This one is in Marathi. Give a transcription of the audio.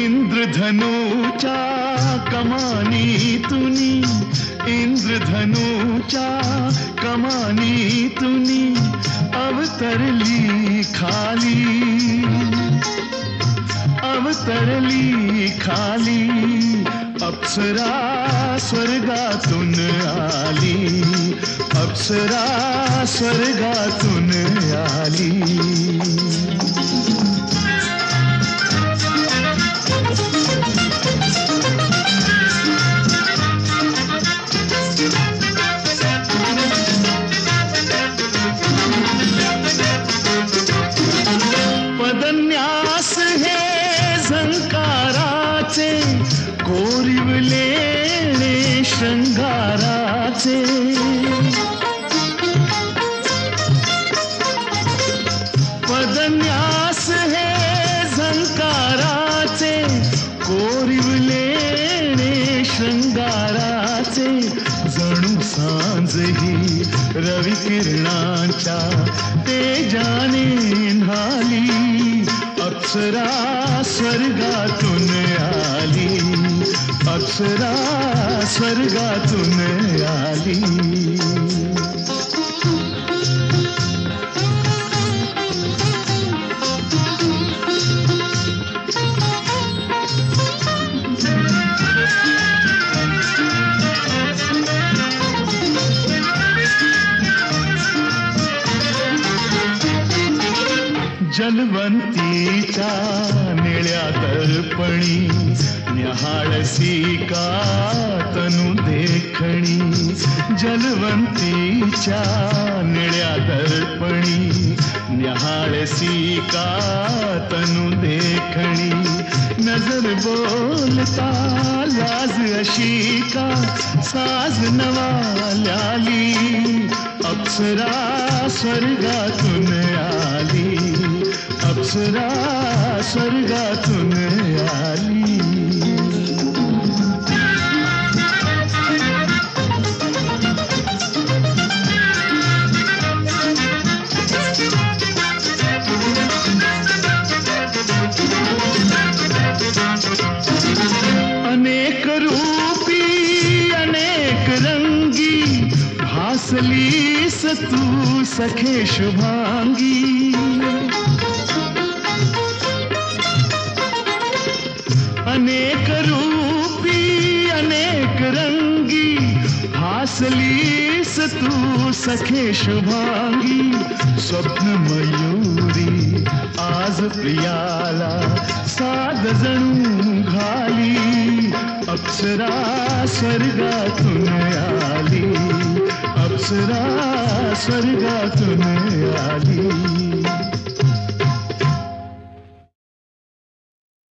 इंद्रधनुच्या कमानीतुनी, इंद्रधनुच्या कमानीतुनी अवतरली खाली, अवतरली खाली. अप्सरा स्वर्गातून आली, अप्सरा स्वर्गातून आली. पदन्यास हे झंकाराचे, कोरिवलेणे शृंगाराचे. पदन्यास हे झंकाराचे, कोरिवलेणे शृंगाराचे. जणू सांज ही रविकिरणांच्या तेजाने न्हाली, अप्सरा स्वर्गातून आली, अप्सरा स्वर्गातून आली. जलवंतीच्या निळ्या दर्पणी, न्याहाळसी का तनु देखणी. जलवंतीच्या निळ्या दर्पणी, न्याहाळसी का तनु देखणी. नजर बोलता लाज अशी का, साज नवाल्याली. अप्सरा स्वर्गातून आली, अप्सरा स्वर्गातून आली. अनेक रूपी अनेक रंगी, भासलीस तू सखे शुभांगी. अनेक रूपी अनेक रंगी, भासलीस तू सखे शुभांगी. स्वप्न मयूरी आज प्रियाला साद जणू घाली, अप्सरा स्वर्गातून आली, अप्सरा स्वर्गातून आली.